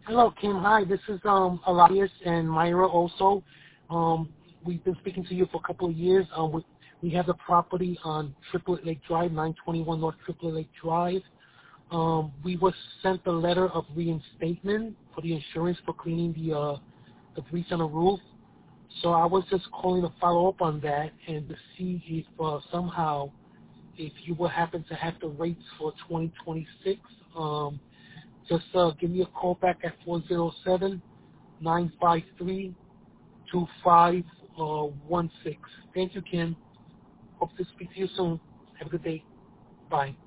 Hello, Kim. Hi, this is Elias and Myra also. We've been speaking to you for a couple of years. We have the property on Triplet Lake Drive, 921 North Triplet Lake Drive. We were sent a letter of reinstatement for the insurance for cleaning the grease on the roof. So I was just calling to follow up on that and to see if somehow if you would happen to have the rates for 2026. Just give me a call back at 407-953-2516. Thank you, Kim. Hope to speak to you soon. Have a good day. Bye.